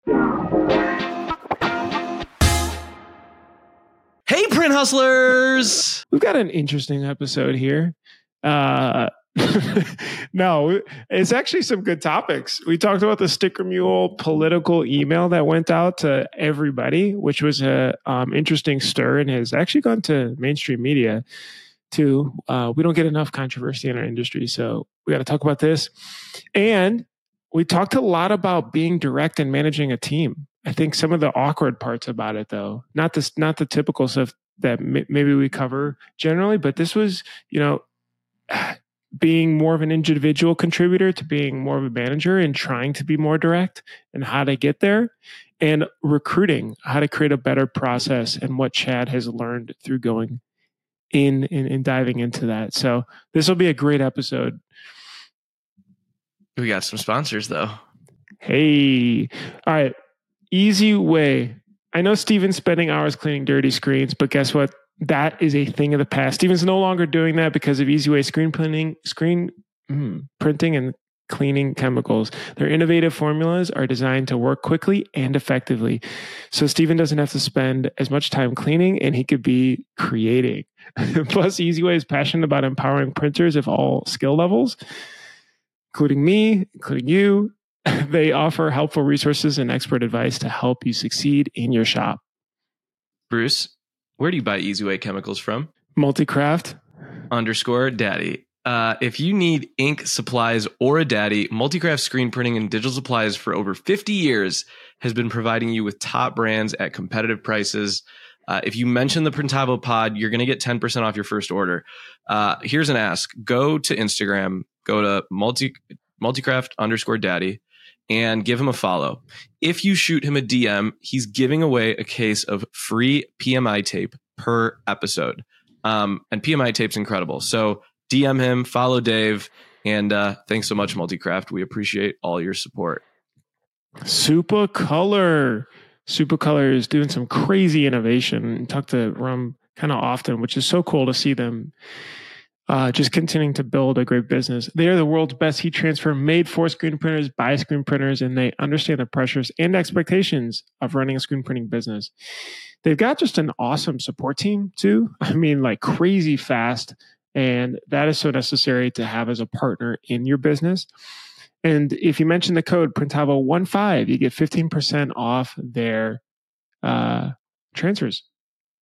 Hey, Print Hustlers! We've got an interesting episode here. No, it's actually some good topics. We talked about the Sticker Mule political email that went out to everybody, which was a interesting stir and has actually gone to mainstream media too. We don't get enough controversy in our industry, so we got to talk about this. And we talked a lot about being direct and managing a team. I think some of the awkward parts about it, though, not the typical stuff that maybe we cover generally, but this was, being more of an individual contributor to being more of a manager and trying to be more direct and how to get there, and recruiting, how to create a better process, and what Chad has learned through going in and diving into that. So this will be a great episode. We got some sponsors, though. Hey, all right. Easy Way. I know Steven's spending hours cleaning dirty screens, but guess what? That is a thing of the past. Steven's no longer doing that because of Easy Way screen printing and cleaning chemicals. Their innovative formulas are designed to work quickly and effectively. So Steven doesn't have to spend as much time cleaning, and he could be creating. Plus, Easy Way is passionate about empowering printers of all skill levels, including me, including you. They offer helpful resources and expert advice to help you succeed in your shop. Bruce, where do you buy Easy Way chemicals from? Multicraft _daddy. If you need ink, supplies, or a daddy, Multicraft Screen Printing and Digital Supplies for over 50 years has been providing you with top brands at competitive prices. If you mention the Printavo pod, you're going to get 10% off your first order. Here's an ask. Go to Instagram, go to Multicraft _daddy, and give him a follow. If you shoot him a DM, he's giving away a case of free PMI tape per episode. And PMI tape's incredible. So DM him, follow Dave, and thanks so much, Multicraft. We appreciate all your support. Supacolor. Supacolor is doing some crazy innovation. Talk to Rum kind of often, which is so cool to see them just continuing to build a great business. They are the world's best heat transfer made for screen printers by screen printers, and they understand the pressures and expectations of running a screen printing business. They've got just an awesome support team too. I mean, like crazy fast. And that is so necessary to have as a partner in your business. And if you mention the code Printavo15, you get 15% off their transfers.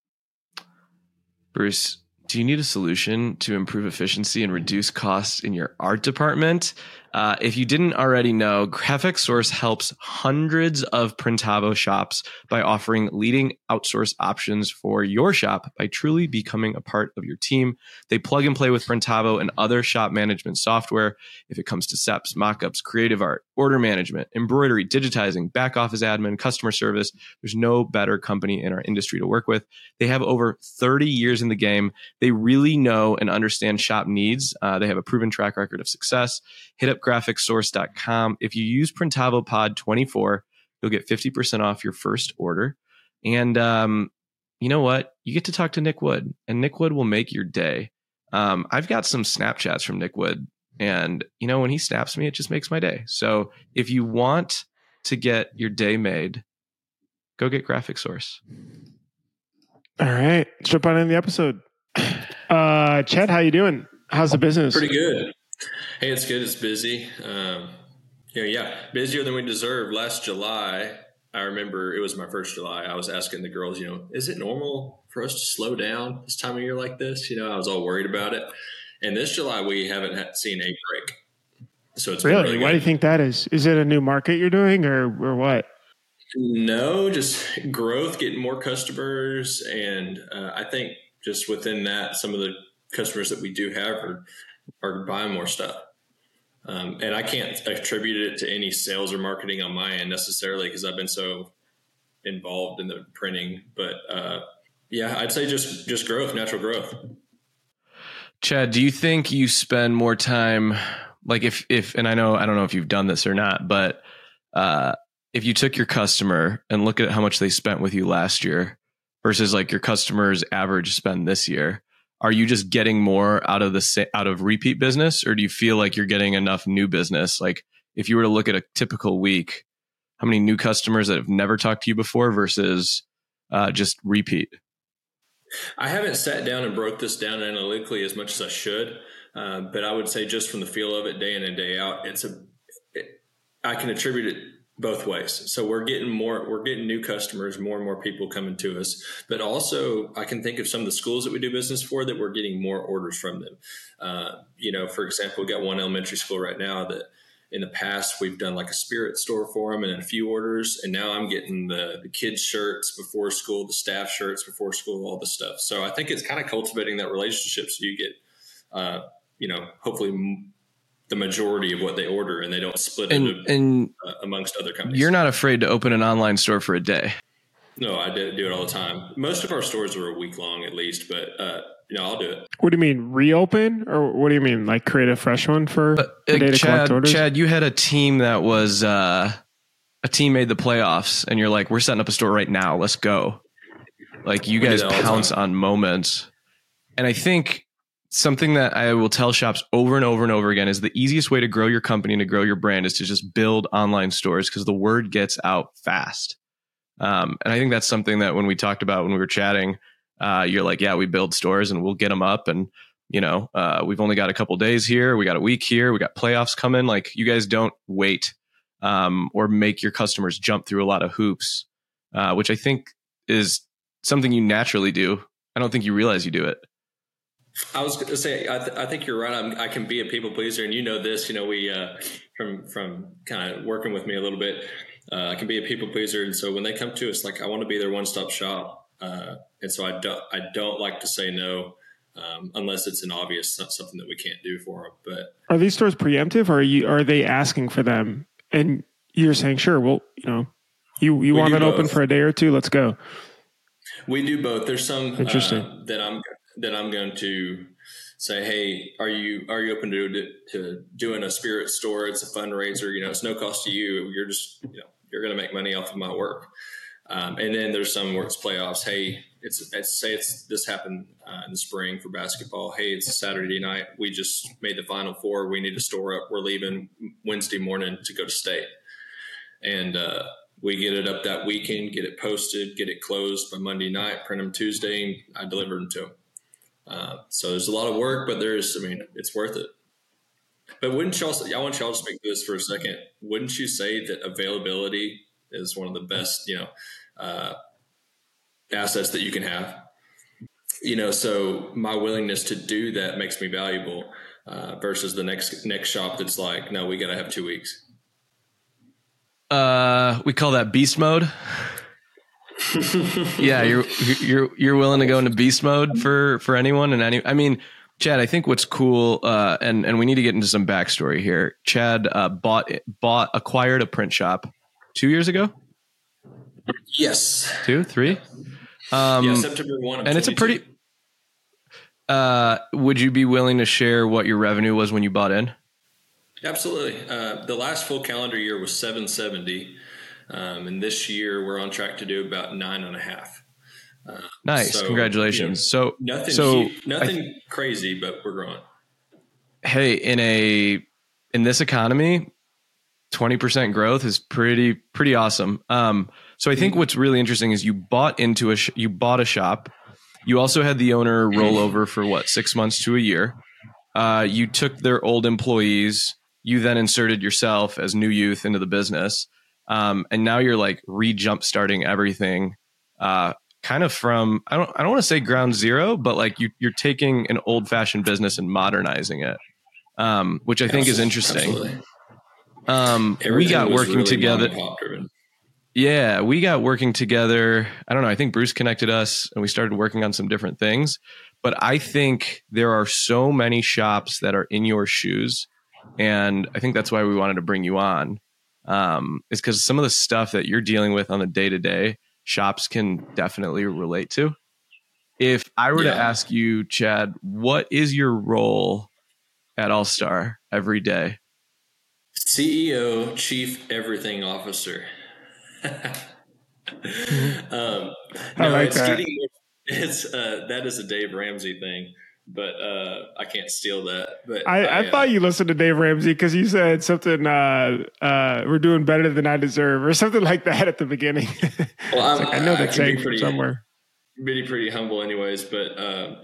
Bruce, do you need a solution to improve efficiency and reduce costs in your art department? If you didn't already know, Graphic Source helps hundreds of Printavo shops by offering leading outsource options for your shop by truly becoming a part of your team. They plug and play with Printavo and other shop management software. If it comes to SEPs, mockups, creative art, order management, embroidery, digitizing, back office admin, customer service, there's no better company in our industry to work with. They have over 30 years in the game. They really know and understand shop needs. They have a proven track record of success. Hit up graphicsource.com. If you use Printavo Pod 24, you'll get 50% off your first order. And you know what? You get to talk to Nick Wood, and Nick Wood will make your day. I've got some Snapchats from Nick Wood, and when he snaps me, it just makes my day. So if you want to get your day made, go get Graphic Source. All right, let's jump on in the episode. Chad, how you doing? How's the business? Pretty good. Hey, it's good. It's busy. Busier than we deserve. Last July, I remember it was my first July. I was asking the girls, is it normal for us to slow down this time of year like this? I was all worried about it. And this July, we haven't seen a break. So it's really why do you think that is? Is it a new market you're doing or what? No, just growth, getting more customers. And I think just within that, some of the customers that we do have are buying more stuff. And I can't attribute it to any sales or marketing on my end necessarily because I've been so involved in the printing. But I'd say just growth, natural growth. Chad, do you think you spend more time, like if and I don't know if you've done this or not, but if you took your customer and look at how much they spent with you last year versus like your customer's average spend this year, are you just getting more out of repeat business, or do you feel like you're getting enough new business? Like if you were to look at a typical week, How many new customers that have never talked to you before versus just repeat? I haven't sat down and broke this down analytically as much as I should, but I would say just from the feel of it, day in and day out, I can attribute it both ways. So we're getting new customers, more and more people coming to us, but also I can think of some of the schools that we do business for that we're getting more orders from them. For example, we got one elementary school right now that in the past we've done like a spirit store for them and a few orders. And now I'm getting the kids shirts before school, the staff shirts before school, all this stuff. So I think it's kind of cultivating that relationship. So you get, hopefully the majority of what they order, and they don't split it amongst other companies. You're not afraid to open an online store for a day. No, I do it all the time. Most of our stores are a week long at least, but I'll do it. What do you mean, reopen? Or what do you mean, like create a fresh one for a day to collect orders? Chad, you had a team that was a team made the playoffs, and you're like, we're setting up a store right now. Let's go. Like you guys pounce on moments. And I think something that I will tell shops over and over and over again is the easiest way to grow your company and to grow your brand is to just build online stores, because the word gets out fast. And I think that's something that when we talked about when we were chatting, you're like, yeah, we build stores and we'll get them up. And, we've only got a couple days here. We got a week here. We got playoffs coming. Like you guys don't wait or make your customers jump through a lot of hoops, which I think is something you naturally do. I don't think you realize you do it. I was going to say, I think you're right. I can be a people pleaser, and this. We from kind of working with me a little bit, I can be a people pleaser, and so when they come to us, like I want to be their one-stop shop, and so I don't like to say no unless it's an obvious something that we can't do for them. But are these stores preemptive, or are they asking for them, and you're saying sure? Well, you want it open for a day or two? Let's go. We do both. There's some interesting that I'm going to say, hey, are you open to doing a spirit store? It's a fundraiser. It's no cost to you. You're just, you're going to make money off of my work. And then there's some where it's playoffs. Hey, this happened in the spring for basketball. Hey, it's a Saturday night. We just made the Final Four. We need to store up. We're leaving Wednesday morning to go to state. And, we get it up that weekend, get it posted, get it closed by Monday night, print them Tuesday, and I deliver them to them. So there's a lot of work, but it's worth it. But wouldn't you also, I want y'all to speak to this for a second. Wouldn't you say that availability is one of the best, assets that you can have? So my willingness to do that makes me valuable versus the next shop that's like, no, we got to have 2 weeks. We call that beast mode. Yeah, you're willing to go into beast mode for anyone and any. I mean, Chad, I think what's cool, and we need to get into some backstory here. Chad acquired a print shop 2 years ago. Yes, 2, 3. September 1. And it's a pretty. Would you be willing to share what your revenue was when you bought in? Absolutely. The last full calendar year was 770. And this year we're on track to do about 9.5. Nice. So, congratulations. So nothing crazy, but we're growing. Hey, in this economy, 20% growth is pretty awesome. So I think what's really interesting is you bought a shop. You also had the owner roll over for 6 months to a year. You took their old employees. You then inserted yourself as new youth into the business. And now you're like re-jump starting everything, kind of from, I don't want to say ground zero, but like you're taking an old fashioned business and modernizing it, which I think is interesting. We got working really together. Yeah, we got working together. I don't know. I think Bruce connected us and we started working on some different things, but I think there are so many shops that are in your shoes. And I think that's why we wanted to bring you on. Is because some of the stuff that you're dealing with on the day-to-day, shops can definitely relate to. If I were to ask you, Chad, what is your role at All Star every day? CEO, Chief Everything Officer. I like that. That is a Dave Ramsey thing. but I can't steal that. But I thought you listened to Dave Ramsey because you said something, we're doing better than I deserve or something like that at the beginning. Well, I know that saying from somewhere. Pretty humble anyways, but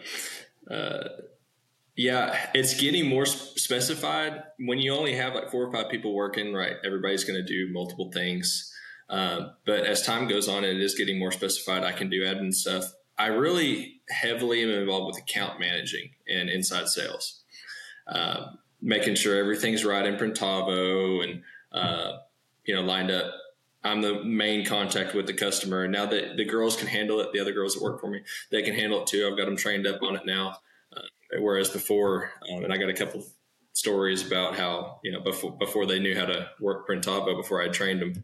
yeah, it's getting more specified. When you only have like 4 or 5 people working, right, everybody's going to do multiple things. But as time goes on, it is getting more specified. I can do admin stuff. I really heavily am involved with account managing and inside sales, making sure everything's right in Printavo and, lined up. I'm the main contact with the customer. And now that the girls can handle it, the other girls that work for me, they can handle it too. I've got them trained up on it now. Whereas before, and I got a couple stories about how, before they knew how to work Printavo, before I trained them,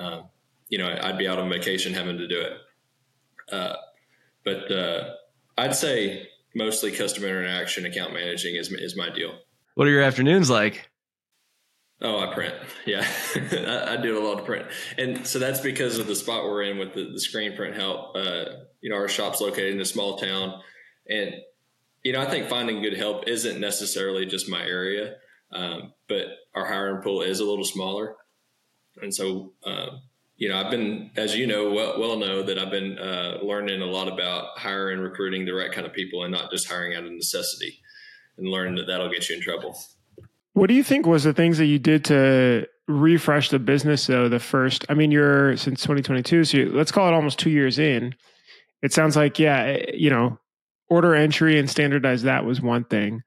I'd be out on vacation having to do it. But I'd say mostly customer interaction, account managing is my deal. What are your afternoons like? Oh, I print. Yeah, I do a lot of print. And so that's because of the spot we're in with the screen print help. Our shop's located in a small town. And, I think finding good help isn't necessarily just my area, but our hiring pool is a little smaller. And so, I've been, as you know, well know that I've been learning a lot about hiring, recruiting the right kind of people and not just hiring out of necessity, and learning that that'll get you in trouble. What do you think was the things that you did to refresh the business though? You're since 2022, so let's call it almost 2 years in. It sounds like, order entry and standardize that was one thing.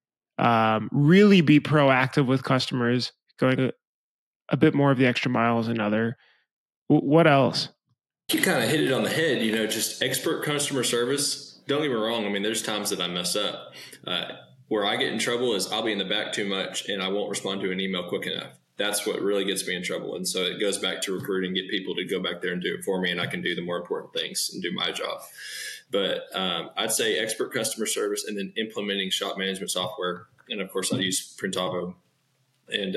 Really be proactive with customers, going a bit more of the extra mile is another. What else? You kind of hit it on the head, just expert customer service. Don't get me wrong. There's times that I mess up. Where I get in trouble is I'll be in the back too much and I won't respond to an email quick enough. That's what really gets me in trouble. And so it goes back to recruiting, get people to go back there and do it for me, and I can do the more important things and do my job. But I'd say expert customer service, and then implementing shop management software. And of course I use Printavo. And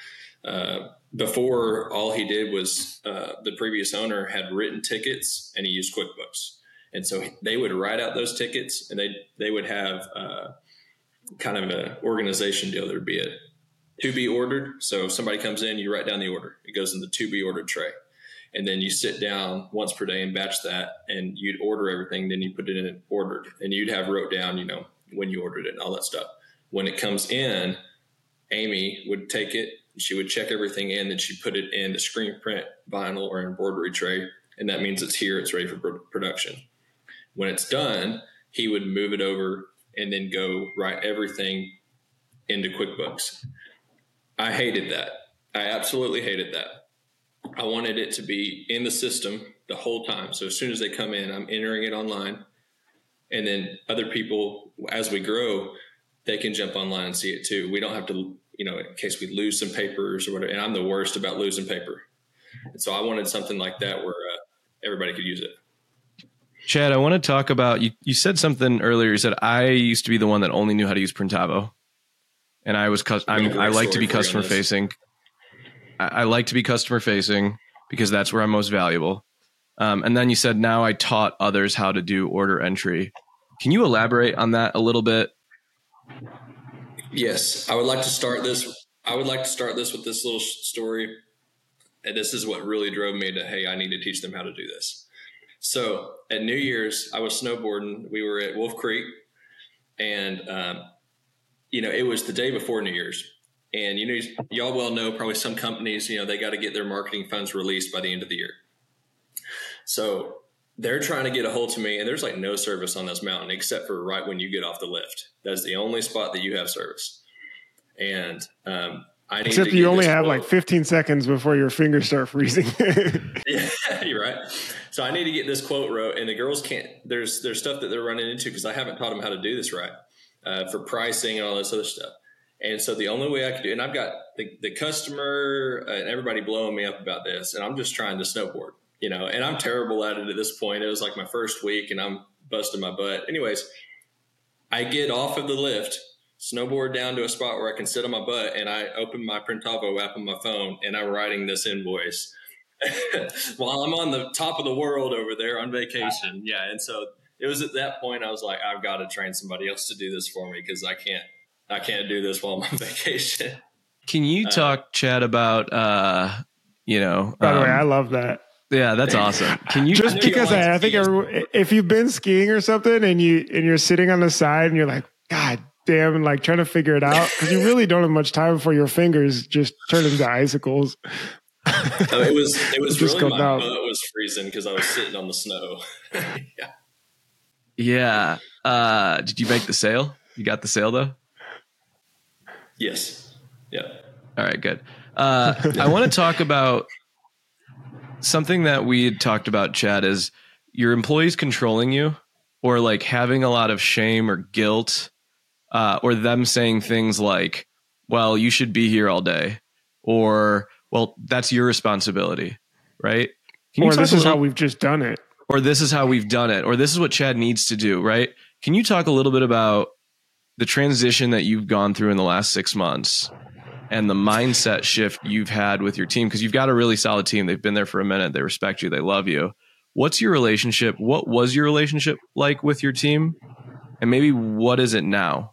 before, all he did was the previous owner had written tickets and he used QuickBooks. And so they would write out those tickets, and they would have kind of an organization deal. There'd be a to be ordered. So if somebody comes in, you write down the order. It goes in the to be ordered tray. And then you sit down once per day and batch that, and you'd order everything. Then you put it in ordered, and you'd have wrote down, when you ordered it and all that stuff. When it comes in, Amy would take it, she would check everything in, then she'd put it in the screen print, vinyl, or embroidery tray. And that means it's here, it's ready for production. When it's done, he would move it over and then go write everything into QuickBooks. I hated that. I absolutely hated that. I wanted it to be in the system the whole time. So as soon as they come in, I'm entering it online. And then other people, as we grow, they can jump online and see it too. We don't have to, in case we lose some papers or whatever. And I'm the worst about losing paper. And so I wanted something like that where everybody could use it. Chad, I want to talk about, you said something earlier. You said, I used to be the one that only knew how to use Printavo. And I like to be customer facing. I like to be customer facing because that's where I'm most valuable. And then you said, now I taught others how to do order entry. Can you elaborate on that a little bit? Yes, I would like to start this with this little story. And this is what really drove me to, hey, I need to teach them how to do this. So at New Year's, I was snowboarding. We were at Wolf Creek, and, it was the day before New Year's. And, y'all well know probably some companies, they got to get their marketing funds released by the end of the year. So they're trying to get a hold to me, and there's like no service on this mountain except for right when you get off the lift. That's the only spot that you have service. And I need except to you only have like 15 seconds before your fingers start freezing. Yeah, you're right. So I need to get this quote wrote, and the girls can't. There's stuff that they're running into because I haven't taught them how to do this right for pricing and all this other stuff. And so the only way I could do, and I've got the customer and everybody blowing me up about this, and I'm just trying to snowboard, and I'm terrible at it at this point. It was like my first week and I'm busting my butt. Anyways, I get off of the lift, snowboard down to a spot where I can sit on my butt, and I open my Printavo app on my phone, and I'm writing this invoice while I'm on the top of the world over there on vacation. Yeah. And so it was at that point I was like, I've got to train somebody else to do this for me because I can't do this while I'm on vacation. Can you talk, Chad, about By the way, I love that. Yeah, that's awesome. Can you just because I think if you've been skiing or something and you're sitting on the side and you're like, God damn, and like trying to figure it out because you really don't have much time before your fingers just turn into icicles. It was really my butt was freezing because I was sitting on the snow. Yeah. Did you make the sail? You got the sail though? Yes. Yeah. All right, good. I want to talk about something that we had talked about, Chad, is your employees controlling you or like having a lot of shame or guilt or them saying things like, well, you should be here all day or, well, that's your responsibility, right? Or this is how we've just done it. Or this is how we've done it. Or this is what Chad needs to do, right? Can you talk a little bit about the transition that you've gone through in the last 6 months and the mindset shift you've had with your team? Because you've got a really solid team. They've been there for a minute. They respect you. They love you. What's your relationship? What was your relationship like with your team? And maybe what is it now?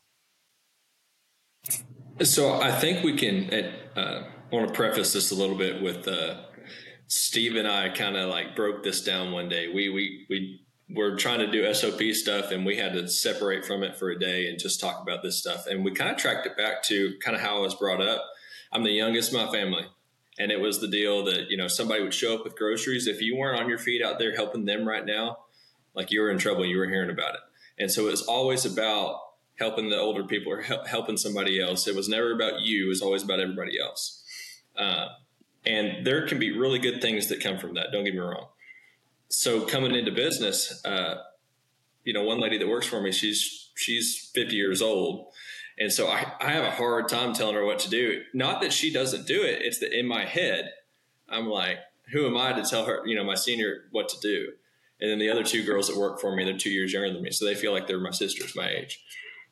So I think we can, I want to preface this a little bit with Steve and I kind of like broke this down one day. We were trying to do SOP stuff and we had to separate from it for a day and just talk about this stuff. And we kind of tracked it back to kind of how I was brought up. I'm the youngest in my family. And it was the deal that, somebody would show up with groceries. If you weren't on your feet out there helping them right now, like you were in trouble, you were hearing about it. And so it was always about helping the older people or helping somebody else. It was never about you. It was always about everybody else. And there can be really good things that come from that. Don't get me wrong. So coming into business, one lady that works for me, she's 50 years old. And so I have a hard time telling her what to do. Not that she doesn't do it. It's that in my head, I'm like, who am I to tell her, my senior what to do? And then the other two girls that work for me, they're 2 years younger than me. So they feel like they're my sisters, my age.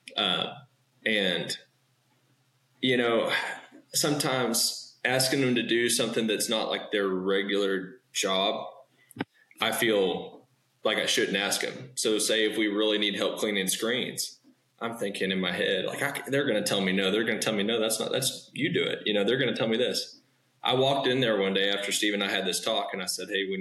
Sometimes asking them to do something that's not like their regular job, I feel like I shouldn't ask them. So say if we really need help cleaning screens, I'm thinking in my head, like they're going to tell me no. They're going to tell me no. That's you do it. They're going to tell me this. I walked in there one day after Steve and I had this talk, and I said, "Hey,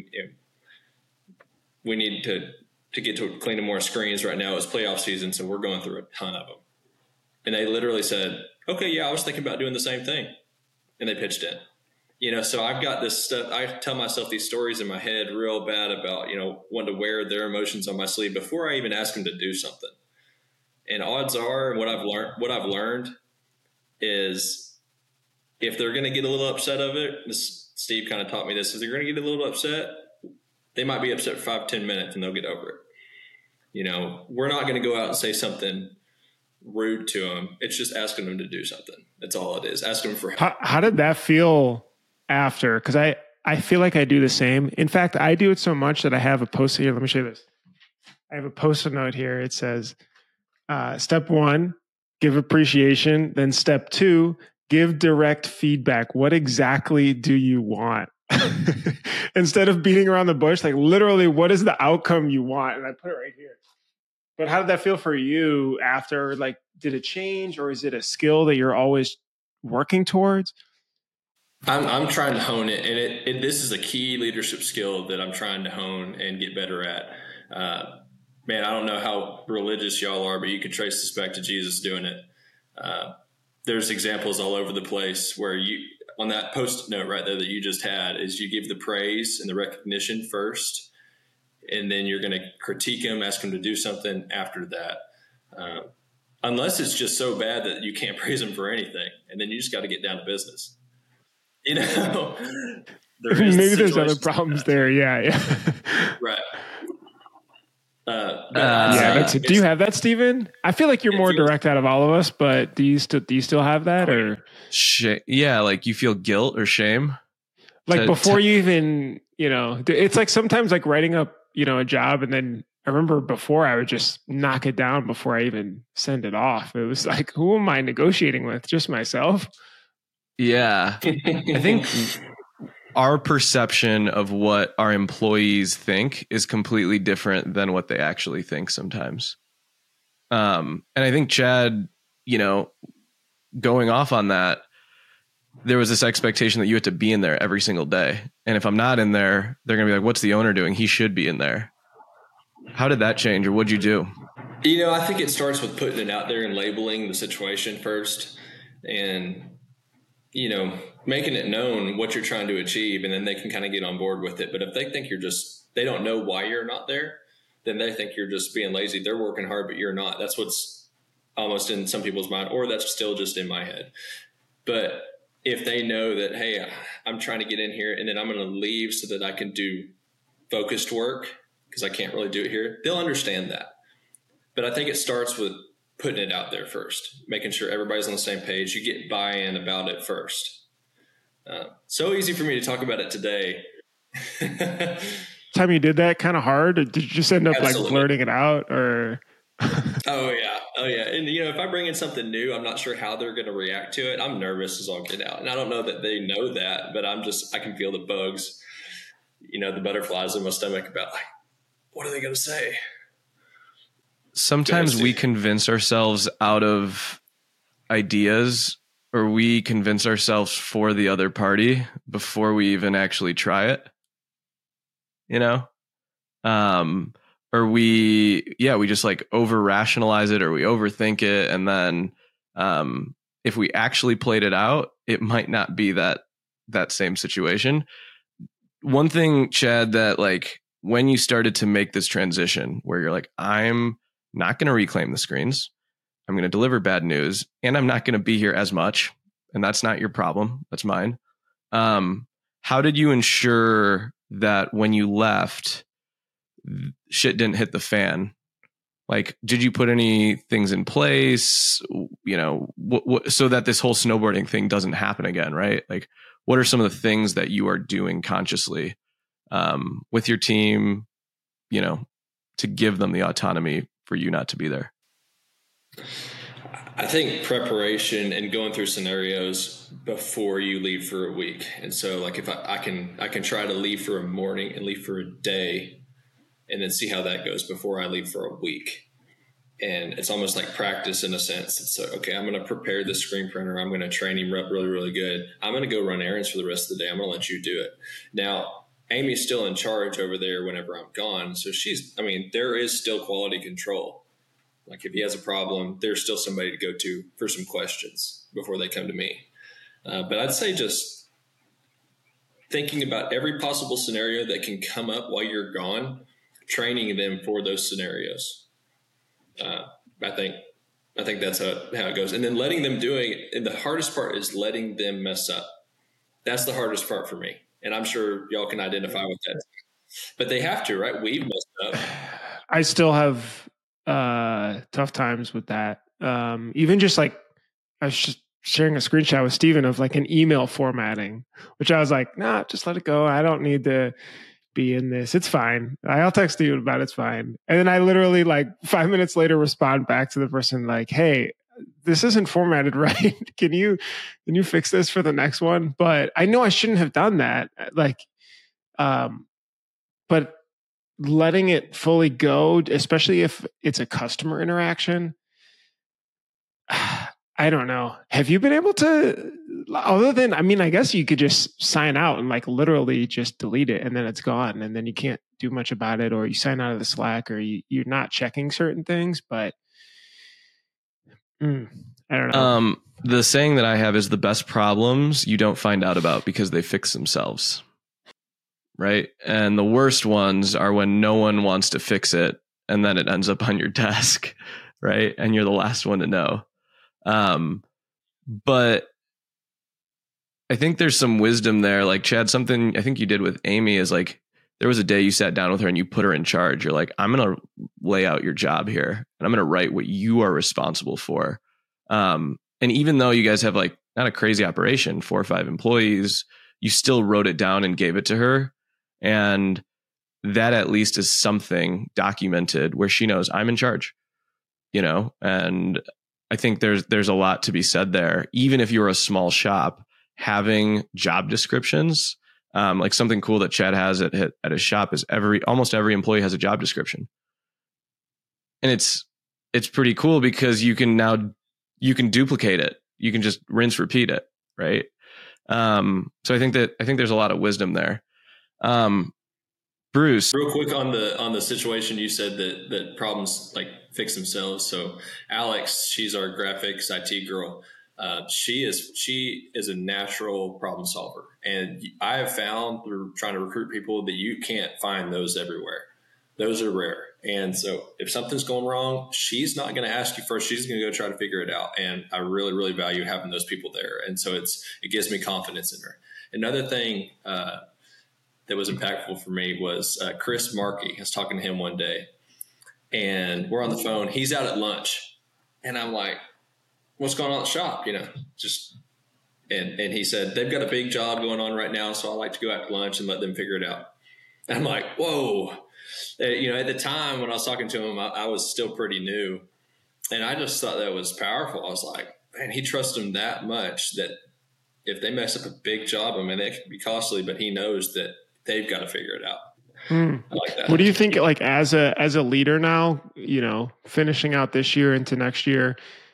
we need to get to cleaning more screens right now. It's playoff season, so we're going through a ton of them." And they literally said, "Okay, yeah, I was thinking about doing the same thing," and they pitched in. So I've got this stuff. I tell myself these stories in my head real bad about wanting to wear their emotions on my sleeve before I even ask them to do something. And odds are, what I've learned is if they're going to get a little upset of it, Steve kind of taught me this, if they're going to get a little upset, they might be upset for 5-10 minutes and they'll get over it. We're not going to go out and say something rude to them. It's just asking them to do something. That's all it is. Asking them for help. How did that feel after? Because I feel like I do the same. In fact, I do it so much that I have a post-it here. Let me show you this. I have a post-it note here. It says, step 1, give appreciation. Then step 2, give direct feedback. What exactly do you want? Instead of beating around the bush, like literally, what is the outcome you want? And I put it right here. But how did that feel for you after? Like, did it change, or is it a skill that you're always working towards? I'm trying to hone it, and this is a key leadership skill that I'm trying to hone and get better at. Man, I don't know how religious y'all are, but you could trace this back to Jesus doing it. There's examples all over the place where you, on that post-it note right there that you just had, is you give the praise and the recognition first, and then you're going to critique them, ask them to do something after that. Unless it's just so bad that you can't praise them for anything, and then you just got to get down to business. Maybe there's other problems there. Yeah. Right. That's it. Do you have that, Steven? I feel like you're more direct out of all of us, but do you still have that, or? Yeah, like you feel guilt or shame, like before you even, it's like sometimes like writing up, a job, and then I remember before I would just knock it down before I even send it off. It was like, who am I negotiating with? Just myself. Yeah, I think our perception of what our employees think is completely different than what they actually think sometimes. And I think Chad, going off on that, there was this expectation that you had to be in there every single day. And if I'm not in there, they're going to be like, what's the owner doing? He should be in there. How did that change, or what'd you do? I think it starts with putting it out there and labeling the situation first and, making it known what you're trying to achieve, and then they can kind of get on board with it. But if they think they don't know why you're not there, then they think you're just being lazy. They're working hard, but you're not. That's what's almost in some people's mind, or that's still just in my head. But if they know that, hey, I'm trying to get in here and then I'm going to leave so that I can do focused work because I can't really do it here, they'll understand that. But I think it starts with putting it out there first, making sure everybody's on the same page. You get buy-in about it first. So easy for me to talk about it today. Time you did that kind of hard, or did you just end up Absolutely. like blurting it out, or? Oh yeah. And if I bring in something new, I'm not sure how they're going to react to it. I'm nervous as all get out, and I don't know that they know that, but I can feel the bugs, the butterflies in my stomach about like, what are they going to say? Sometimes we convince ourselves out of ideas, or we convince ourselves for the other party before we even actually try it, or we just like over rationalize it, or we overthink it. And then, if we actually played it out, it might not be that same situation. One thing, Chad, that like when you started to make this transition where you're like, I'm not going to reclaim the screens, I'm going to deliver bad news, and I'm not going to be here as much. And that's not your problem. That's mine. How did you ensure that when you left, shit didn't hit the fan? Like, did you put any things in place, so that this whole snowboarding thing doesn't happen again, right? Like, what are some of the things that you are doing consciously with your team, to give them the autonomy for you not to be there? I think preparation and going through scenarios before you leave for a week. And so like if I can try to leave for a morning and leave for a day and then see how that goes before I leave for a week. And it's almost like practice in a sense. It's like, okay, I'm going to prepare the screen printer. I'm going to train him up really, really good. I'm going to go run errands for the rest of the day. I'm going to let you do it. Now, Amy's still in charge over there whenever I'm gone. So there is still quality control. Like if he has a problem, there's still somebody to go to for some questions before they come to me. But I'd say just thinking about every possible scenario that can come up while you're gone, training them for those scenarios. I think that's how it goes. And then letting them do it. And the hardest part is letting them mess up. That's the hardest part for me. And I'm sure y'all can identify with that. But they have to, right? We've messed up. I still have tough times with that. Even just like I was just sharing a screenshot with Steven of like an email formatting, which I was like, nah, just let it go. I don't need to be in this. It's fine. I'll text Steven about it. It's fine. And then I literally like 5 minutes later respond back to the person like, hey, this isn't formatted right. Can you fix this for the next one? But I know I shouldn't have done that. Like, but letting it fully go, especially if it's a customer interaction, I don't know. Have you been able to, other than, I guess you could just sign out and like literally just delete it and then it's gone and then you can't do much about it, or you sign out of the Slack, or you're not checking certain things, but I don't know. The saying that I have is the best problems you don't find out about because they fix themselves. Right. And the worst ones are when no one wants to fix it and then it ends up on your desk. Right. And you're the last one to know. But I think there's some wisdom there. Like Chad, something I think you did with Amy is like, there was a day you sat down with her and you put her in charge. You're like, I'm going to lay out your job here and I'm going to write what you are responsible for. And even though you guys have like not a crazy operation, 4 or 5 employees, you still wrote it down and gave it to her. And that at least is something documented where she knows I'm in charge, and I think there's a lot to be said there. Even if you're a small shop, having job descriptions Like something cool that Chad has at his shop is almost every employee has a job description. And it's pretty cool because you can duplicate it. You can just rinse, repeat it. Right. So I think there's a lot of wisdom there. Bruce, real quick on the situation, you said that problems like fix themselves. So Alex, she's our graphics IT girl. She is a natural problem solver. And I have found through trying to recruit people that you can't find those everywhere. Those are rare. And so if something's going wrong, she's not going to ask you first. She's going to go try to figure it out. And I really, really value having those people there. And so it gives me confidence in her. Another thing that was impactful for me was Chris Markey. I was talking to him one day and we're on the phone. He's out at lunch and I'm like, what's going on at the shop? And he said, they've got a big job going on right now. So I like to go out to lunch and let them figure it out. And I'm like, whoa. At the time when I was talking to him, I was still pretty new. And I just thought that was powerful. I was like, man, he trusts them that much that if they mess up a big job, I mean, it can be costly, but he knows that they've got to figure it out. I like that. What do you think, like as a leader now, finishing out this year into next year,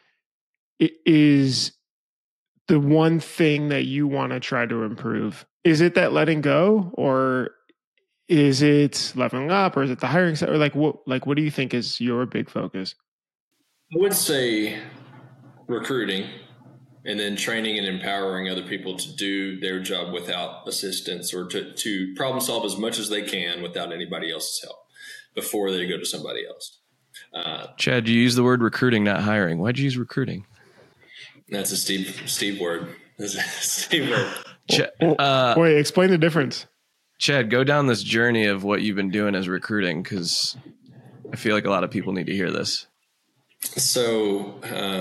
is the one thing that you want to try to improve? Is it that letting go, or is it leveling up, or is it the hiring side, or what do you think is your big focus? I would say recruiting, and then training and empowering other people to do their job without assistance, or to problem solve as much as they can without anybody else's help before they go to somebody else. Chad, you use the word recruiting, not hiring. Why'd you use recruiting? That's a Steve word. That's a Steve word. Wait, explain the difference. Chad, go down this journey of what you've been doing as recruiting, because I feel like a lot of people need to hear this. So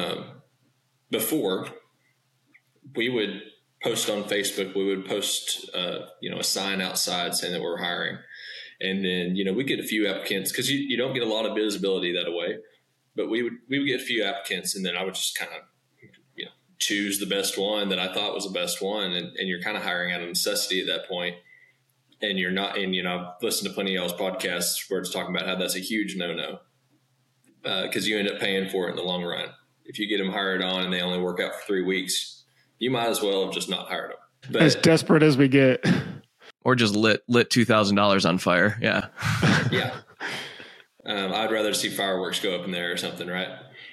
before, we would post on Facebook, we would post a sign outside saying that we're hiring. And then, we get a few applicants because you don't get a lot of visibility that way. But we would get a few applicants, and then I would just kind of choose the best one that I thought was the best one. And you're kind of hiring out of necessity at that point. And you're not, and I've listened to plenty of y'all's podcasts where it's talking about how that's a huge no-no because you end up paying for it in the long run. If you get them hired on and they only work out for 3 weeks, you might as well have just not hired them. But, as desperate as we get. Or just lit $2,000 on fire. Yeah. Yeah. I'd rather see fireworks go up in there or something, right?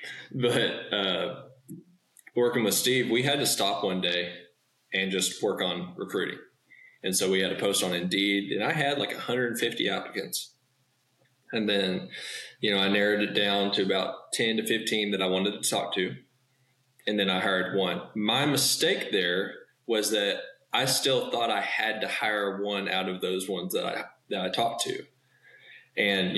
But working with Steve, we had to stop one day and just work on recruiting. And so we had to post on Indeed, and I had like 150 applicants. And then, I narrowed it down to about 10 to 15 that I wanted to talk to. And then I hired one. My mistake there was that I still thought I had to hire one out of those ones that I talked to. And,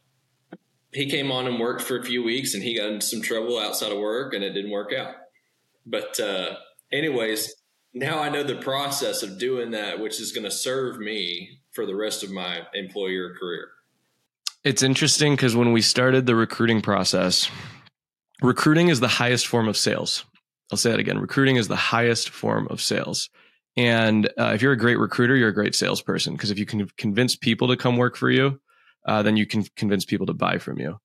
he came on and worked for a few weeks, and he got into some trouble outside of work, and it didn't work out. But anyways, now I know the process of doing that, which is going to serve me for the rest of my employer career. It's interesting because when we started the recruiting process, recruiting is the highest form of sales. I'll say that again. Recruiting is the highest form of sales. And if you're a great recruiter, you're a great salesperson, because if you can convince people to come work for you, then you can convince people to buy from you.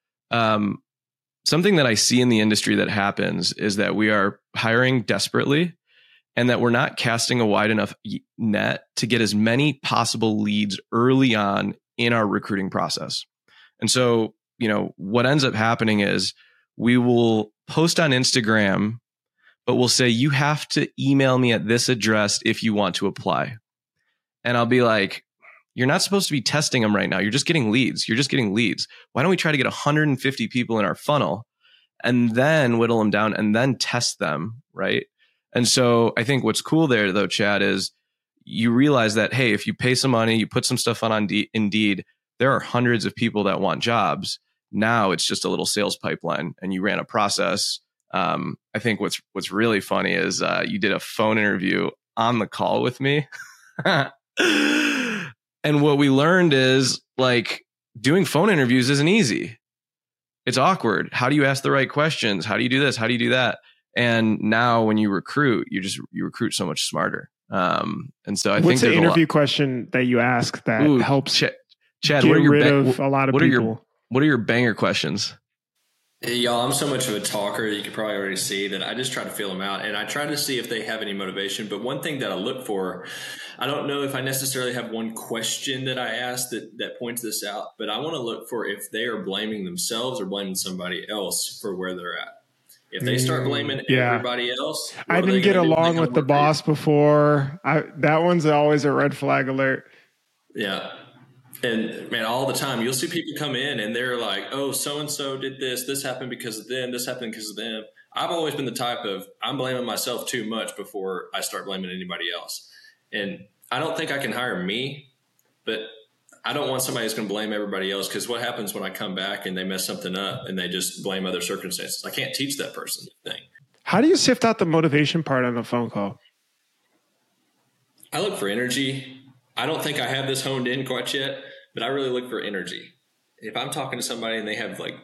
Something that I see in the industry that happens is that we are hiring desperately, and that we're not casting a wide enough net to get as many possible leads early on in our recruiting process. And so, what ends up happening is we will post on Instagram, but we'll say, you have to email me at this address if you want to apply. And I'll be like, you're not supposed to be testing them right now. You're just getting leads. Why don't we try to get 150 people in our funnel and then whittle them down and then test them, right? And so I think what's cool there, though, Chad, is you realize that, hey, if you pay some money, you put some stuff on Indeed, there are hundreds of people that want jobs. Now it's just a little sales pipeline, and you ran a process. I think what's really funny is you did a phone interview on the call with me. And what we learned is, like, doing phone interviews isn't easy. It's awkward. How do you ask the right questions? How do you do this? How do you do that? And now when you recruit, you recruit so much smarter. And so I What's think the interview question that you ask that helps Chad, get rid of a lot of people? What are your banger questions? Hey, y'all, I'm so much of a talker. You can probably already see that I just try to feel them out, and I try to see if they have any motivation. But one thing that I look for, I don't know if I necessarily have one question that I ask that points this out, but I want to look for if they are blaming themselves or blaming somebody else for where they're at. If they start blaming everybody else, I didn't get along with the boss before. That one's always a red flag alert. Yeah. And man, all the time you'll see people come in and they're like, oh, so-and-so did this happened because of them, this happened because of them. I've always been the type of, I'm blaming myself too much before I start blaming anybody else. And I don't think I can hire me, but I don't want somebody who's going to blame everybody else, because what happens when I come back and they mess something up and they just blame other circumstances? I can't teach that person the thing. How do you sift out the motivation part on a phone call? I look for energy. I don't think I have this honed in quite yet, but I really look for energy. If I'm talking to somebody and they have like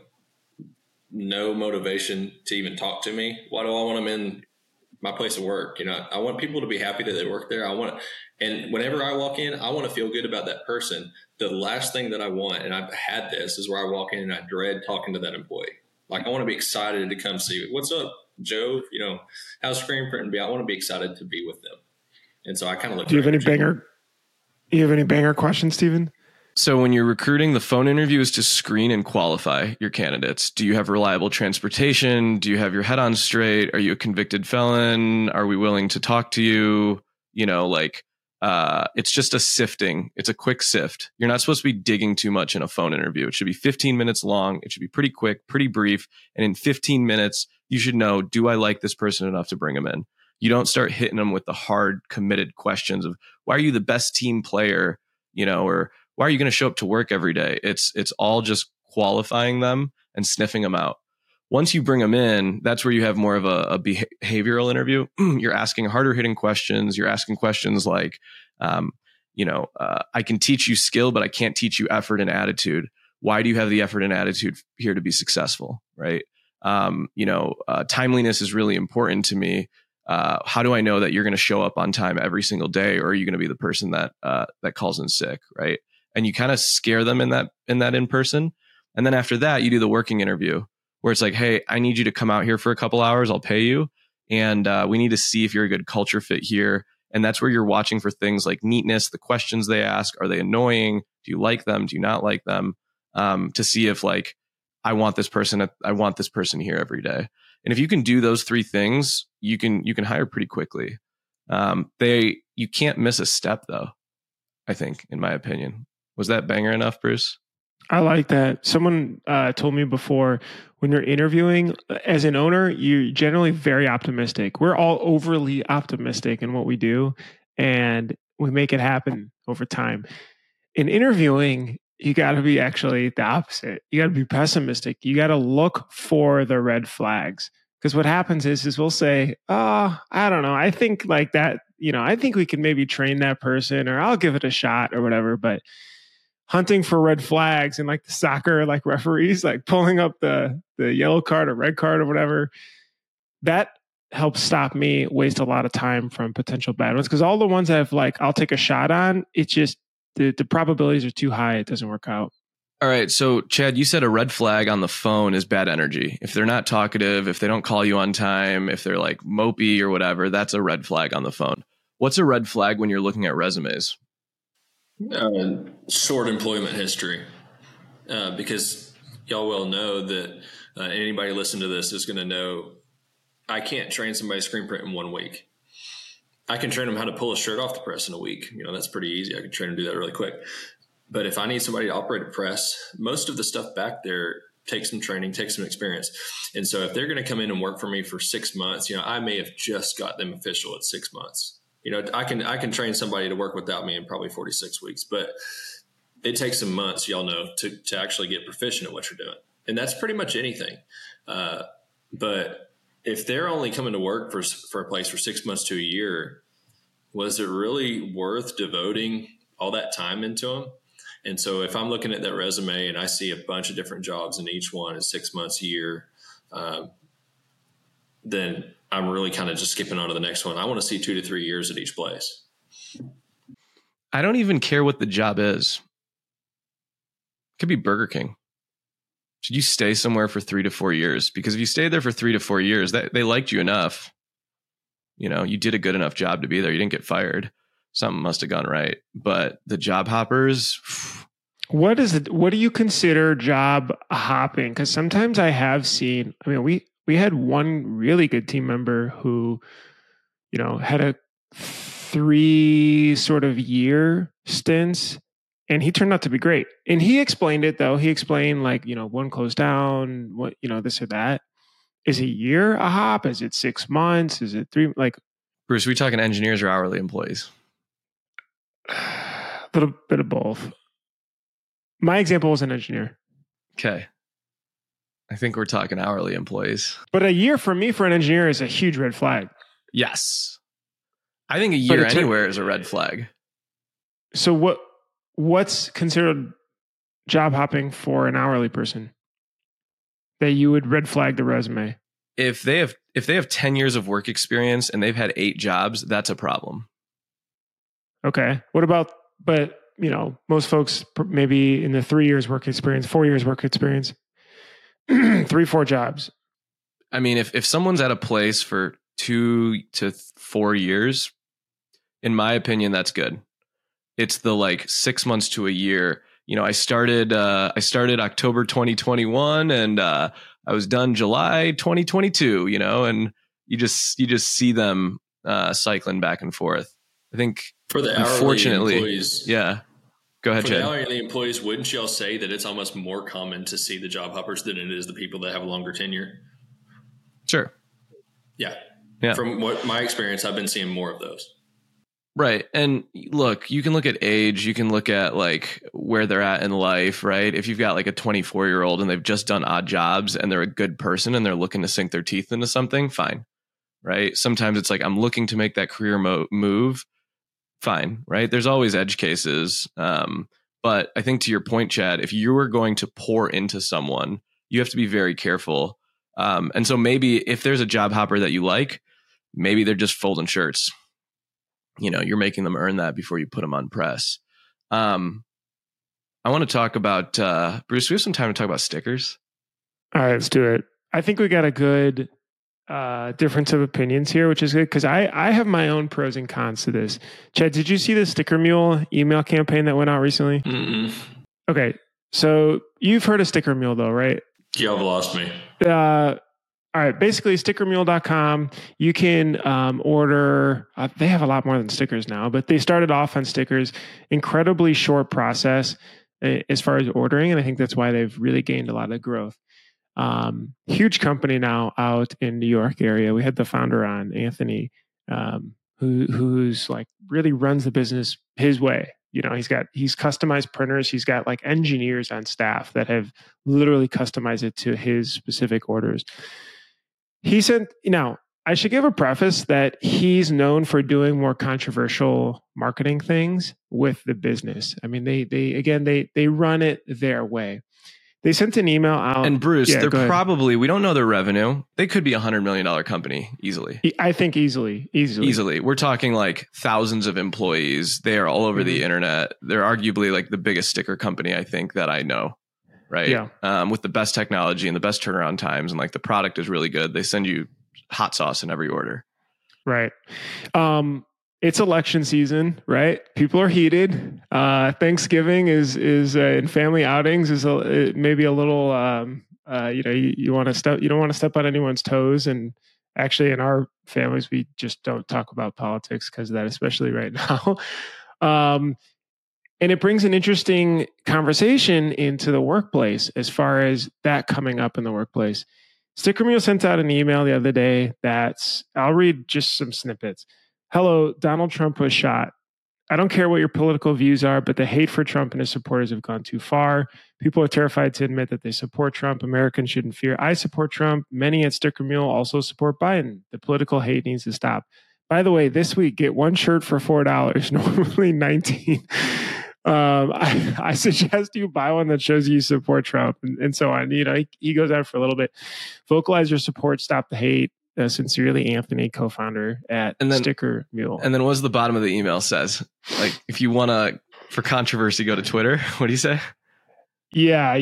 no motivation to even talk to me, why do I want them in my place of work? You know, I want people to be happy that they work there. And whenever I walk in, I want to feel good about that person. The last thing that I want, and I've had this, is where I walk in and I dread talking to that employee. Like, I want to be excited to come see, what's up, Joe? You know, how's screen printing? I want to be excited to be with them. And so I kind of look. Do you have any banger questions, Stephen? So when you're recruiting, the phone interview is to screen and qualify your candidates. Do you have reliable transportation? Do you have your head on straight? Are you a convicted felon? Are we willing to talk to you? You know, like, it's just a sifting. It's a quick sift. You're not supposed to be digging too much in a phone interview. It should be 15 minutes long. It should be pretty quick, pretty brief. And in 15 minutes, you should know, do I like this person enough to bring them in? You don't start hitting them with the hard, committed questions of, why are you the best team player? You know, or why are you going to show up to work every day? It's all just qualifying them and sniffing them out. Once you bring them in, that's where you have more of a behavioral interview. You're asking harder hitting questions. You're asking questions like, I can teach you skill, but I can't teach you effort and attitude. Why do you have the effort and attitude here to be successful? Right. Timeliness is really important to me. How do I know that you're going to show up on time every single day, or are you going to be the person that calls in sick? Right. And you kind of scare them in that in person. And then after that, you do the working interview where it's like, hey, I need you to come out here for a couple hours. I'll pay you. And we need to see if you're a good culture fit here. And that's where you're watching for things like neatness, the questions they ask. Are they annoying? Do you like them? Do you not like them? To see if like, I want this person here every day. And if you can do those three things, you can hire pretty quickly. You can't miss a step though, I think, in my opinion. Was that banger enough, Bruce? I like that. Someone told me before, when you're interviewing as an owner, you're generally very optimistic. We're all overly optimistic in what we do, and we make it happen over time. In interviewing, you got to be actually the opposite. You got to be pessimistic. You got to look for the red flags. Because what happens is we'll say, oh, I don't know. I think like that, I think we can maybe train that person, or I'll give it a shot or whatever. But hunting for red flags and like the soccer, like referees, like pulling up the yellow card or red card or whatever, that helps stop me, waste a lot of time from potential bad ones. Because all the ones that I've like, I'll take a shot on, it's just the probabilities are too high. It doesn't work out. All right. So Chad, you said a red flag on the phone is bad energy. If they're not talkative, if they don't call you on time, if they're like mopey or whatever, that's a red flag on the phone. What's a red flag when you're looking at resumes? Short employment history, because y'all well know that anybody listening to this is going to know I can't train somebody to screen print in 1 week. I can train them how to pull a shirt off the press in a week. That's pretty easy. I can train them to do that really quick. But if I need somebody to operate a press, most of the stuff back there takes some training, takes some experience. And so if they're going to come in and work for me for 6 months, I may have just got them official at 6 months. I can train somebody to work without me in probably 46 weeks, but it takes some months, y'all know, to actually get proficient at what you're doing. And that's pretty much anything. But if they're only coming to work for a place for 6 months to a year, was it really worth devoting all that time into them? And so if I'm looking at that resume and I see a bunch of different jobs and each one is 6 months, a year, then I'm really kind of just skipping on to the next one. I want to see 2 to 3 years at each place. I don't even care what the job is. It could be Burger King. Should you stay somewhere for 3 to 4 years? Because if you stayed there for 3 to 4 years, they liked you enough. You know, you did a good enough job to be there. You didn't get fired. Something must have gone right. But the job hoppers. What is it? What do you consider job hopping? Because sometimes I have seen, I mean, we had one really good team member who, you know, had a 3 sort of year stints, and he turned out to be great. And he explained it though. He explained like, you know, one closed down, what, you know, this or that. Is a year a hop? Is it 6 months? Is it 3? Like, Bruce, are we talking engineers or hourly employees? A little bit of both. My example was an engineer. Okay. I think we're talking hourly employees. But a year for me for an engineer is a huge red flag. Yes. I think a year anywhere is a red flag. So what's considered job hopping for an hourly person that you would red flag the resume? If they have 10 years of work experience and they've had 8 jobs, that's a problem. Okay. What about, but you know, most folks maybe in the 3 years work experience, 4 years work experience, 3-4 jobs. I mean, if someone's at a place for 2 to 4 years, in my opinion, that's good. It's the like 6 months to a year. You know, I started October 2021 and I was done July 2022, you know, and you just see them cycling back and forth. I think for the unfortunately, hourly employees, yeah. Go ahead, Chad. For the hourly employees, wouldn't y'all say that it's almost more common to see the job hoppers than it is the people that have longer tenure? Sure. Yeah. Yeah. From what my experience, I've been seeing more of those. Right. And look, you can look at age, you can look at like where they're at in life, right? If you've got like a 24-year-old and they've just done odd jobs and they're a good person and they're looking to sink their teeth into something, fine. Right. Sometimes it's like, I'm looking to make that career move. Fine. Right. There's always edge cases. But I think to your point, Chad, if you were going to pour into someone, you have to be very careful. And so maybe if there's a job hopper that you like, maybe they're just folding shirts. You know, you're making them earn that before you put them on press. I want to talk about, Bruce, we have some time to talk about stickers. All right, let's do it. I think we got a good difference of opinions here, which is good because I have my own pros and cons to this. Chad, did you see the Sticker Mule email campaign that went out recently? Mm-mm. Okay, so you've heard of Sticker Mule though, right? Y'all have lost me. All right, basically stickermule.com. You can order, they have a lot more than stickers now, but they started off on stickers. Incredibly short process as far as ordering, and I think that's why they've really gained a lot of growth. Huge company now out in New York area. We had the founder on, Anthony, who's like really runs the business his way. You know, he's customized printers. He's got like engineers on staff that have literally customized it to his specific orders. He said, now, I should give a preface that he's known for doing more controversial marketing things with the business. I mean, they run it their way. They sent an email out. And Bruce, they're probably, we don't know their revenue. They could be $100 million company easily. I think easily. We're talking like thousands of employees. They are all over the internet. They're arguably like the biggest sticker company, I think, that I know. Right. Yeah. With the best technology and the best turnaround times. And like the product is really good. They send you hot sauce in every order. Right. It's election season, right? People are heated. Thanksgiving is in family outings is maybe a little, you want to step, you don't want to step on anyone's toes. And actually in our families, we just don't talk about politics because of that, especially right now. And it brings an interesting conversation into the workplace as far as that coming up in the workplace. Sticker Mule sent out an email the other day I'll read just some snippets. Hello, Donald Trump was shot. I don't care what your political views are, but the hate for Trump and his supporters have gone too far. People are terrified to admit that they support Trump. Americans shouldn't fear. I support Trump. Many at Sticker Mule also support Biden. The political hate needs to stop. By the way, this week, get one shirt for $4, normally $19. I suggest you buy one that shows you support Trump and so on. You know, he goes on for a little bit. Vocalize your support, stop the hate. Sincerely, Anthony, co-founder at Sticker Mule. And then what's the bottom of the email says? Like, if you want to, for controversy, go to Twitter. What do you say? Yeah.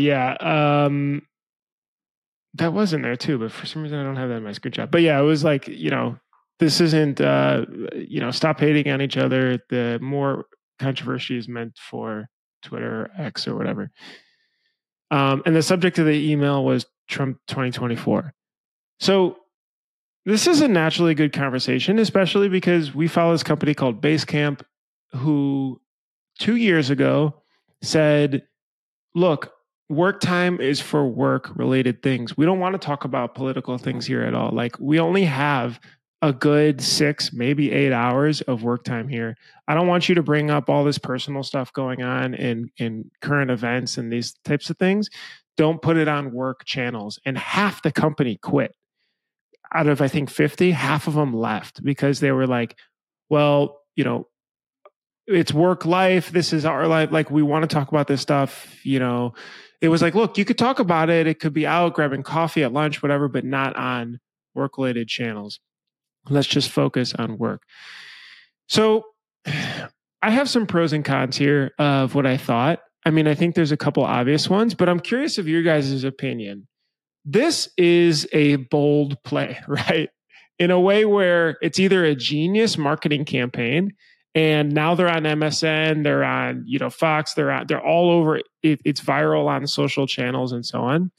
That was in there too, but for some reason I don't have that in my screenshot. But yeah, it was like, this isn't, stop hating on each other. The more controversy is meant for Twitter or X or whatever. And the subject of the email was Trump 2024. So this is a naturally good conversation, especially because we follow this company called Basecamp, who 2 years ago said, look, work time is for work related things. We don't want to talk about political things here at all. Like, we only have a good 6, maybe 8 hours of work time here. I don't want you to bring up all this personal stuff going on in current events and these types of things. Don't put it on work channels. And half the company quit. Out of, I think, 50, half of them left because they were like, well, it's work life. This is our life. Like, we want to talk about this stuff. It was like, look, you could talk about it. It could be out grabbing coffee at lunch, whatever, but not on work related channels. Let's just focus on work. So I have some pros and cons here of what I thought. I mean, I think there's a couple obvious ones, but I'm curious of your guys' opinion. This is a bold play, right? In a way where it's either a genius marketing campaign, and now they're on MSN, they're on, Fox, they're all over. It's viral on social channels and so on.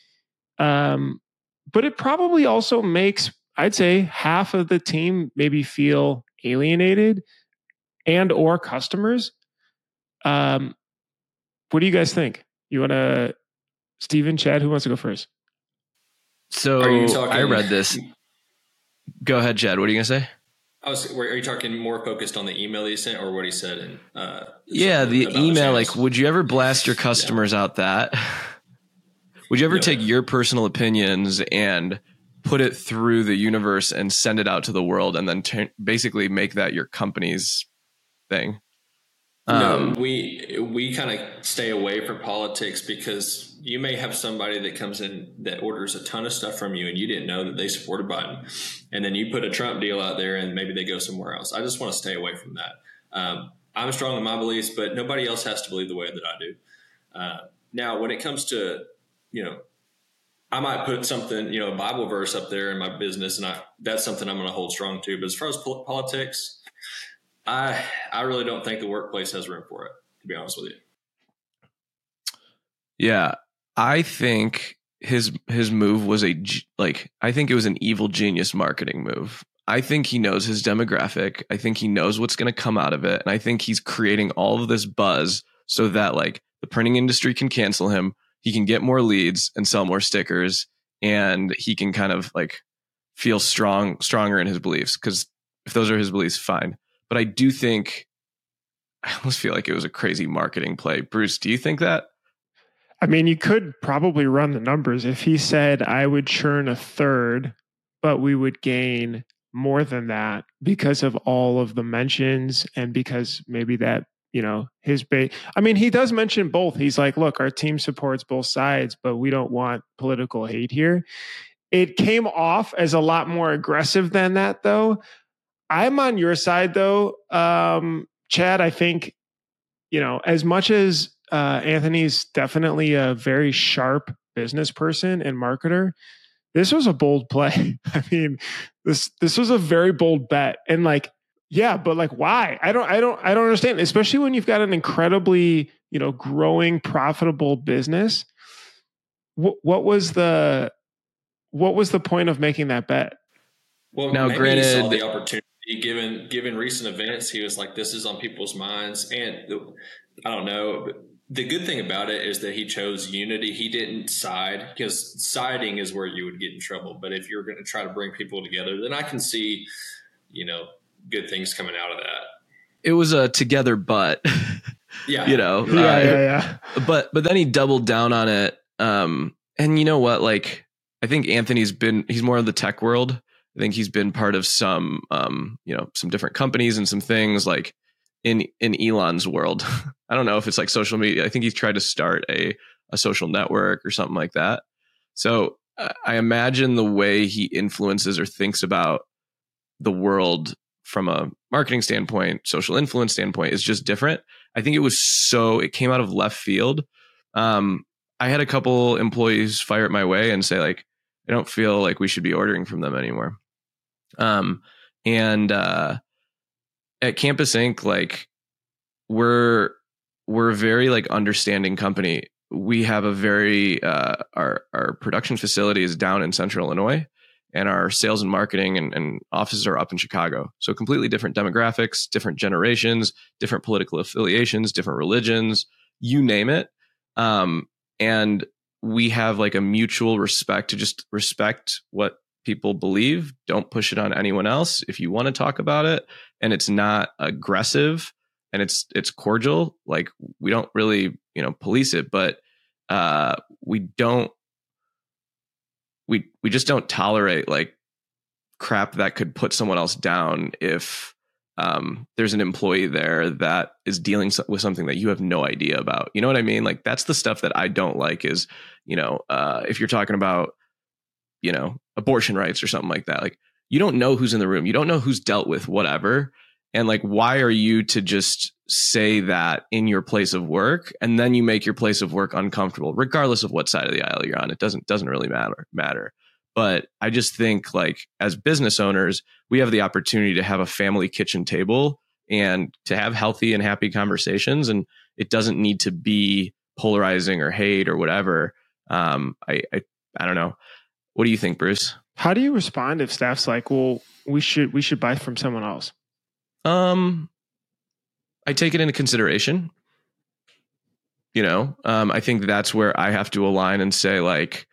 But it probably also makes, I'd say, half of the team maybe feel alienated and or customers. What do you guys think? You want to, Steven, Chad, who wants to go first? So I read this. Go ahead, Chad. What are you going to say? Are you talking more focused on the email he sent or what he said? The email, like, would you ever blast your customers out that? Would you ever take your personal opinions and put it through the universe and send it out to the world and then basically make that your company's thing? No, we kind of stay away from politics because you may have somebody that comes in that orders a ton of stuff from you and you didn't know that they supported Biden. And then you put a Trump deal out there and maybe they go somewhere else. I just want to stay away from that. I'm strong in my beliefs, but nobody else has to believe the way that I do. Now, when it comes to, I might put something, a Bible verse up there in my business, and that's something I'm going to hold strong to. But as far as politics, I really don't think the workplace has room for it, to be honest with you. Yeah, I think his move was I think it was an evil genius marketing move. I think he knows his demographic. I think he knows what's going to come out of it. And I think he's creating all of this buzz so that the printing industry can cancel him. He can get more leads and sell more stickers, and he can kind of feel stronger in his beliefs. Because if those are his beliefs, fine. But I do think, I almost feel like it was a crazy marketing play. Bruce, do you think that? I mean, you could probably run the numbers. If he said, I would churn a third, but we would gain more than that because of all of the mentions and because maybe that, his base. I mean, he does mention both. He's like, look, our team supports both sides, but we don't want political hate here. It came off as a lot more aggressive than that, though. I'm on your side, though, Chad. I think, as much as Anthony's definitely a very sharp business person and marketer, this was a bold play. I mean, this was a very bold bet, and but why? I don't understand. Especially when you've got an incredibly growing, profitable business. What was the point of making that bet? Well, now, granted, he saw the opportunity. Given recent events, he was like, this is on people's minds. And I don't know. But the good thing about it is that he chose unity. He didn't side, because siding is where you would get in trouble. But if you're going to try to bring people together, then I can see, good things coming out of that. It was a together, but yeah, yeah. But then he doubled down on it. And you know what? I think he's more in the tech world. I think he's been part of some, some different companies and some things in Elon's world. I don't know if it's social media. I think he's tried to start a social network or something like that. So I imagine the way he influences or thinks about the world from a marketing standpoint, social influence standpoint is just different. I think it came out of left field. I had a couple employees fire it my way and say like, I don't feel like we should be ordering from them anymore. And at Campus Ink, like we're a very like understanding company. We have a very our production facility is down in Central Illinois, and our sales and marketing and offices are up in Chicago. So completely different demographics, different generations, different political affiliations, different religions, you name it. And we have like a mutual respect to just respect what people believe. Don't push it on anyone else. If you want to talk about it and it's not aggressive and it's cordial, like we don't really, police it, but we just don't tolerate like crap that could put someone else down if there's an employee there that is dealing with something that you have no idea about. You know what I mean? Like that's the stuff that I don't like is, if you're talking about, abortion rights or something like that, like you don't know who's in the room. You don't know who's dealt with whatever. And like, why are you to just say that in your place of work and then you make your place of work uncomfortable, regardless of what side of the aisle you're on? It doesn't really matter. But I just think like as business owners, we have the opportunity to have a family kitchen table and to have healthy and happy conversations. And it doesn't need to be polarizing or hate or whatever. I don't know. What do you think, Bruce? How do you respond if staff's like, well, we should buy from someone else? I take it into consideration. I think that's where I have to align and say like,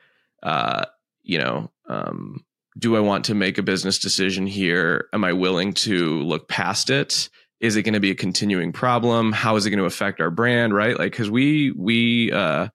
do I want to make a business decision here? Am I willing to look past it? Is it going to be a continuing problem? How is it going to affect our brand? Right? Like, cause we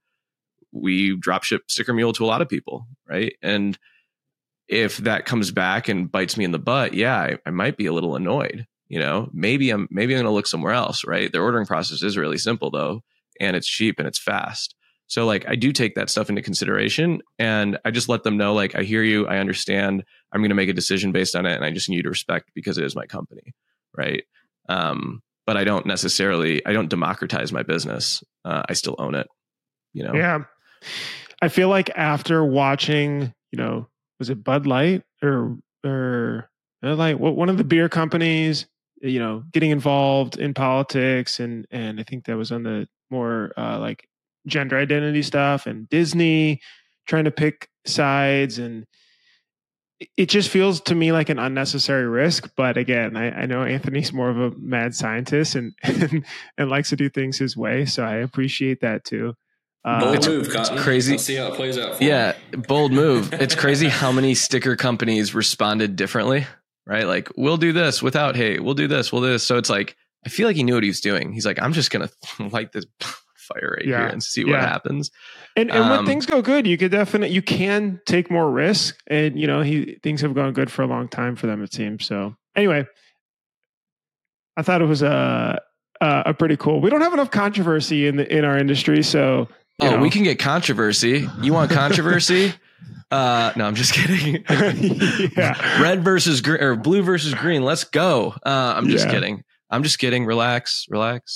drop ship Sticker Mule to a lot of people. Right. And if that comes back and bites me in the butt, yeah, I might be a little annoyed. Maybe I'm going to look somewhere else. Right. Their ordering process is really simple though. And it's cheap and it's fast. So like, I do take that stuff into consideration and I just let them know, like, I hear you. I understand. I'm going to make a decision based on it. And I just need you to respect because it is my company. Right. But I don't democratize my business. I still own it, Yeah. I feel like after watching, was it Bud Light or like one of the beer companies, getting involved in politics and I think that was on the more like gender identity stuff and Disney trying to pick sides. And it just feels to me like an unnecessary risk. But again, I know Anthony's more of a mad scientist and likes to do things his way. So I appreciate that too. Bold move, Cotton. It's crazy. Let's see how it plays out. Bold move. It's crazy how many sticker companies responded differently, right? Like, we'll do this without hate. We'll do this. We'll do this. So it's like, I feel like he knew what he was doing. He's like, I'm just going to light this fire right here and see what happens. And when things go good, you can take more risk. And, things have gone good for a long time for them, it seems. So anyway, I thought it was a pretty cool. We don't have enough controversy in our industry. So, we can get controversy. You want controversy? No, I'm just kidding. Red versus green or blue versus green. Let's go. I'm just kidding. Relax.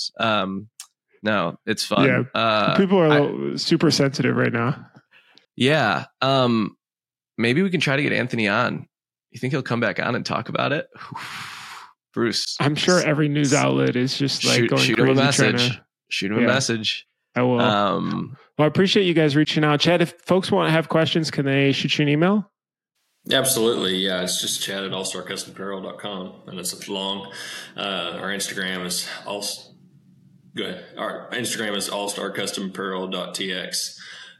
No, it's fun. Yeah. People are super sensitive right now. Yeah. Maybe we can try to get Anthony on. You think he'll come back on and talk about it? Bruce. I'm sure every news outlet is just like shoot him a message. Shoot him a message. I will. Well, I appreciate you guys reaching out. Chad, if folks want to have questions, can they shoot you an email? Absolutely. Yeah. It's just Chad at allstarcustomapparel.com. And it's long. Our Instagram is go ahead. Our Instagram is allstarcustomapparel.tx.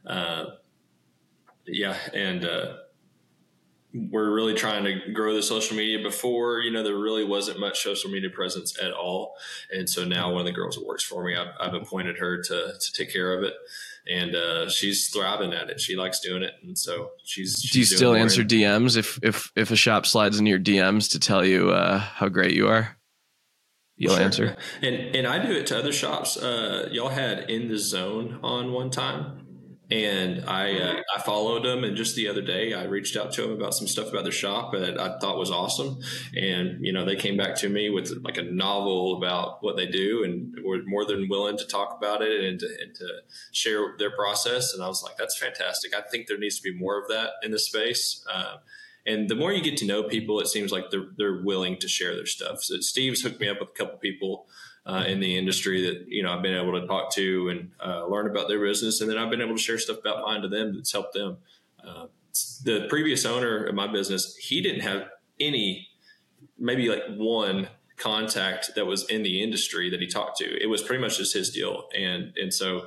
And we're really trying to grow the social media. Before, there really wasn't much social media presence at all. And so now one of the girls that works for me, I've appointed her to take care of it. And she's thriving at it. She likes doing it. And so she's Do you still answer DMs if a shop slides into your DMs to tell you how great you are? You'll answer. And I do it to other shops. Y'all had In the Zone on one time. And I followed them, and just the other day I reached out to them about some stuff about their shop that I thought was awesome. And, you know, they came back to me with like a novel about what they do, and were more than willing to talk about it and to share their process. And I was like, that's fantastic. I think there needs to be more of that in this space. And the more you get to know people, it seems like they're willing to share their stuff. So Steve's hooked me up with a couple people in the industry that, you know, I've been able to talk to and learn about their business. And then I've been able to share stuff about mine to them that's helped them. The previous owner of my business, he didn't have maybe like one contact that was in the industry that he talked to. It was pretty much just his deal. And so,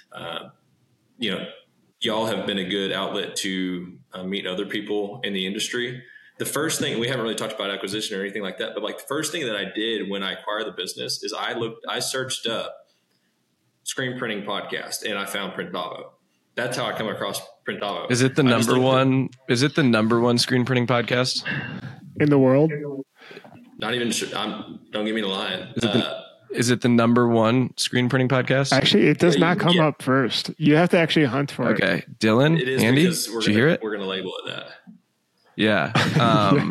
you know, y'all have been a good outlet to meet other people in the industry. The first thing, we haven't really talked about acquisition or anything like that, but like the first thing that I did when I acquired the business is I searched up Screen Printing Podcast, and I found Printavo. That's how I come across Printavo. Is it the number one? Is it the number one screen printing podcast in the world? Not even sure. Don't give me the line. Is it the number one screen printing podcast? Actually, it does not come up first. You have to actually hunt for it. Okay, Dylan, it is, Andy, did you hear it? We're going to label it that. Yeah. I'm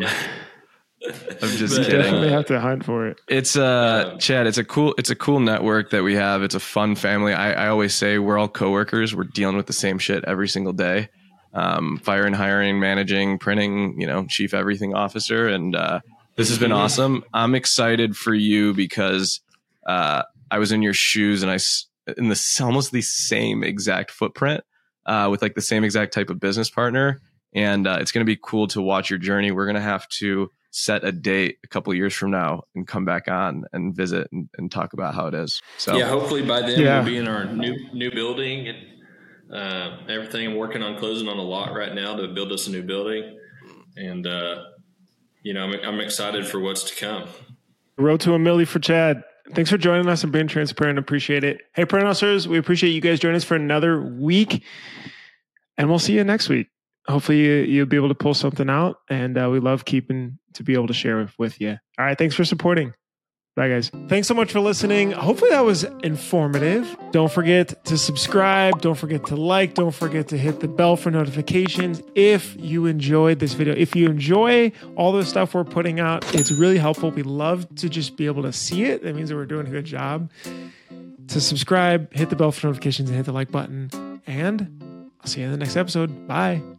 just kidding. Definitely have to hunt for it. It's Chad, it's a cool network that we have. It's a fun family. I always say we're all coworkers. We're dealing with the same shit every single day. Firing, hiring, managing, printing, you know, chief everything officer. And this has been awesome. I'm excited for you because I was in your shoes and in almost the same exact footprint with like the same exact type of business partner. And it's going to be cool to watch your journey. We're going to have to set a date a couple of years from now and come back on and visit and talk about how it is. So yeah, hopefully by then we'll be in our new building and everything. I'm working on closing on a lot right now to build us a new building. And, you know, I'm excited for what's to come. Road to $1 million for Chad. Thanks for joining us and being transparent. Appreciate it. Hey, print officers, we appreciate you guys joining us for another week. And we'll see you next week. Hopefully you'll be able to pull something out, and we love keeping to be able to share with you. All right. Thanks for supporting. Bye, guys. Thanks so much for listening. Hopefully that was informative. Don't forget to subscribe. Don't forget to like. Don't forget to hit the bell for notifications if you enjoyed this video. If you enjoy all the stuff we're putting out, it's really helpful. We love to just be able to see it. That means that we're doing a good job. To subscribe, hit the bell for notifications, and hit the like button. And I'll see you in the next episode. Bye.